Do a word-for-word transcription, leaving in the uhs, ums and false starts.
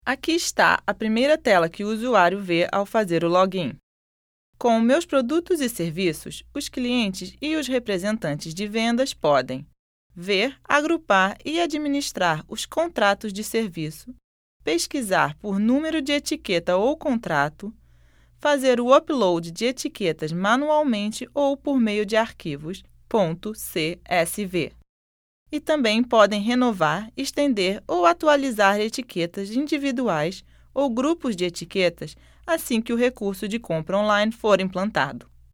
Aqui está a primeira tela que o usuário vê ao fazer o login. Com Meus produtos e serviços, os clientes e os representantes de vendas podem ver, agrupar e administrar os contratos de serviço, pesquisar por número de etiqueta ou contrato, fazer o upload de etiquetas manualmente ou por meio de arquivos .csv. E também podem renovar, estender ou atualizar etiquetas individuais ou grupos de etiquetas assim que o recurso de compra online for implantado.